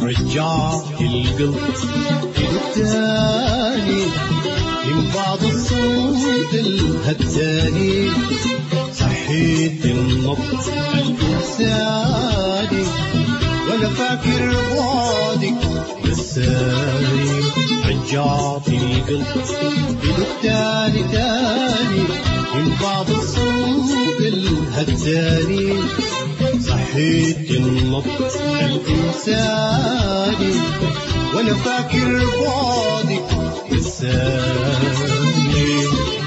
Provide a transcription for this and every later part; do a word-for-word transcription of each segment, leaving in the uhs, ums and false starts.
رجعت القلب التاني من بعض الصوت الهتاني، صحيت النبض الإنساني وأنا فاكر بعدك لساني. رجعت القلب التاني تاني من بعض الصوت الهتاني، صحيت النبض الإنساني وأنا فاكر بعدك لساني.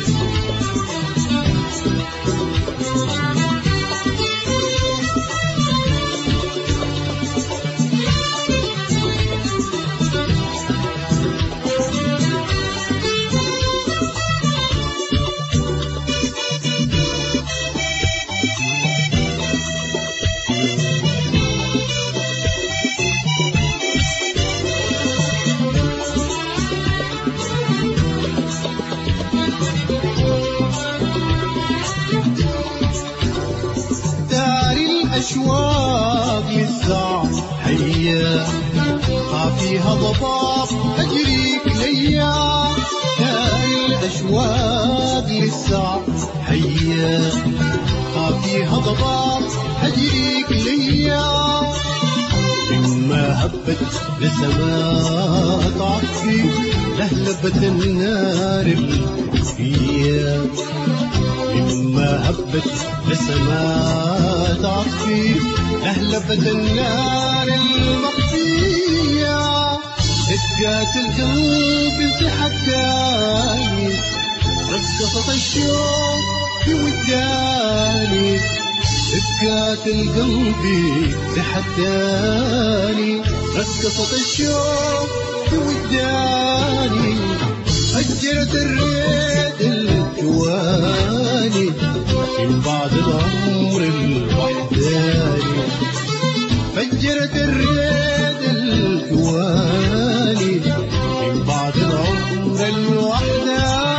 أشواق للساعة حية خافيها ضباب أجريك ليا، داري الأشواق للساعة حية خافيها ضباب أجريك ليا. مما هبت لسماء تعطفي لهلبة النار الخفية، مما هبت لسماء تعطفي لهلبة النار المخفية. دقات القلب في حكاني رقصت الشوق في وداني، دقات القلب في حكاني رقصت الشوق في وداني. أجرت الريد الجواني من بعد العمر الوحداني، فجرت الريد الجواني من بعد العمر الوحداني.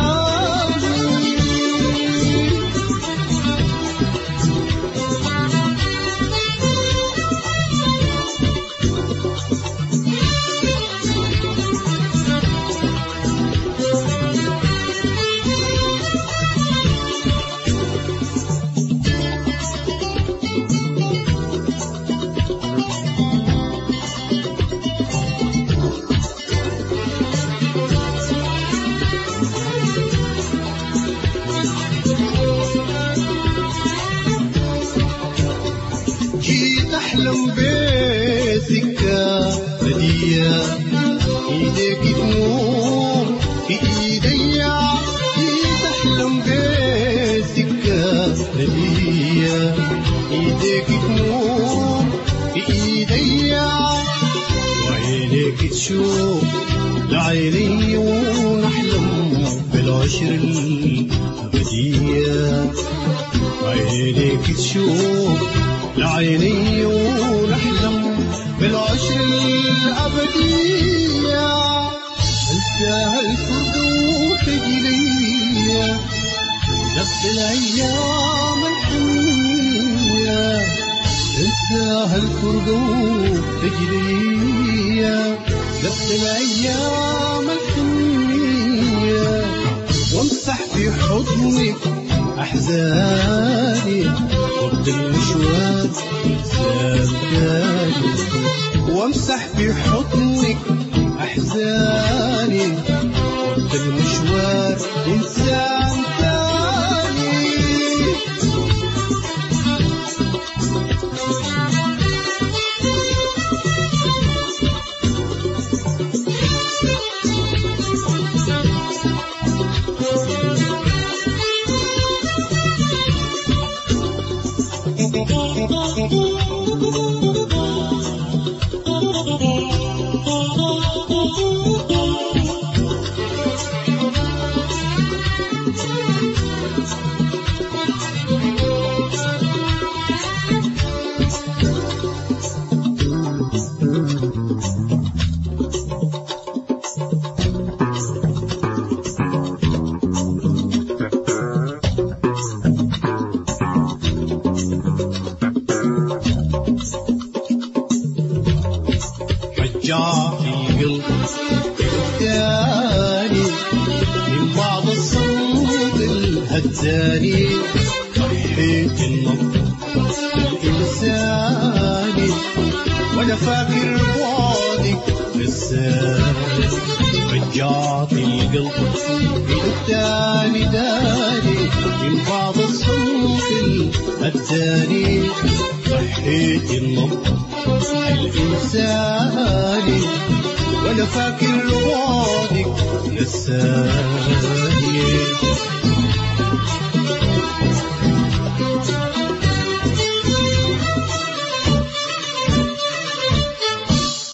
أحلم بسكة هدية إيديك تنور في إيديا، أحلم بسكة هدية إيديك تنور في إيديا، وعينيك تشوف لعيني ونحلم بالعشر الأبدية، وعينيك تشوف لعيني ونحلم بالعشر الأبدية. انساها الفردوس تجلية نفس الأيام الحنية، انساها الفردوس تجلية نفس الأيام الحنية. وامسح في حضنك أحزاني وقت المشوار إنسان تاني، وامسح في حضنك أحزاني وقت المشوار إنسان تاني. رجعت القلب الثاني من بعض الصوت الهزاني صحيت النبض الإنساني وأنا فاكر بعدك لساني رجعت القلب الثاني داني من بعض الصوت الهزاني صحيت النبض الإنساني وأنا فاكر بعدك لساني